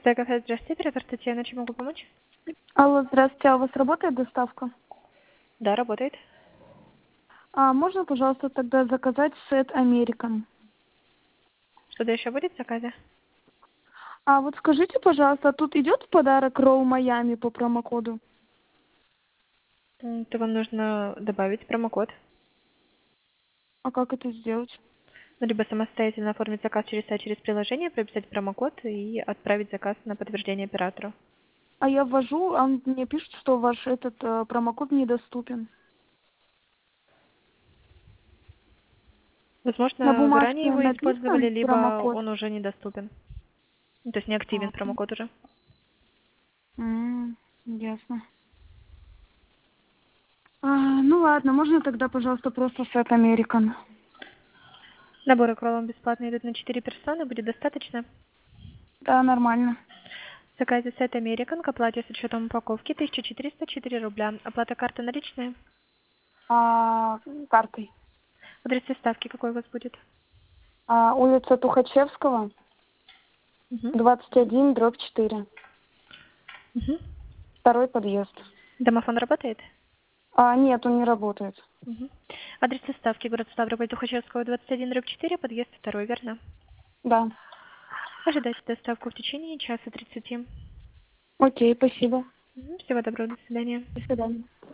Кафе, здравствуйте, оператор Татьяна, чем могу помочь? Алло, здравствуйте, а у вас работает доставка? Да, работает. А можно, пожалуйста, тогда заказать сет American? Что-то еще будет в заказе? А вот скажите, пожалуйста, тут идет в подарок ролл Майами по промокоду? То вам нужно добавить промокод. А как это сделать? Ну, либо самостоятельно оформить заказ через сайт, через приложение, прописать промокод и отправить заказ на подтверждение оператору. А я ввожу, а он мне пишет, что ваш этот промокод недоступен. На Возможно, вы ранее бумажке его использовали, написан либо промокод. он уже недоступен. Ну, то есть не активен А, промокод уже. ясно. Ну ладно, можно тогда, пожалуйста, просто сет American? Наборы к роллам бесплатно идут на 4 персоны, будет достаточно. Да, нормально. В заказе сет American к оплате с учетом упаковки 1404 рубля. Оплата карты наличная. Картой. Адрес доставки какой у вас будет? Улица Тухачевского, Угу. 21/4. Угу. Второй подъезд. Домофон работает? Нет, он не работает. Мгм. Адрес доставки: город Ставрополь, Тухачевского, 21/4, подъезд 2, верно? Да. Ожидайте доставку в течение часа 30. Окей, спасибо. Всего доброго, до свидания. До свидания.